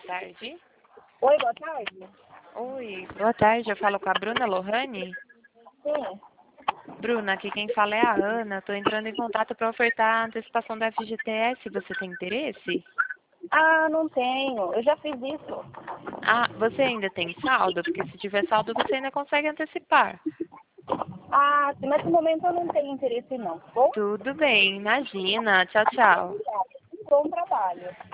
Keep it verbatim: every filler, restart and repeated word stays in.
tarde. Oi, boa tarde. Oi, boa tarde. Eu falo com a Bruna Lohane. Sim. Bruna, aqui quem fala é a Ana. Estou entrando em contato para ofertar a antecipação da F G T S. Você tem interesse? Ah, não tenho. Eu já fiz isso. Ah, você ainda tem saldo? Porque se tiver saldo, você ainda consegue antecipar. Ah, sim, mas no momento eu não tenho interesse não. Bom, Tudo bem, imagina. Tchau, tchau. bom trabalho.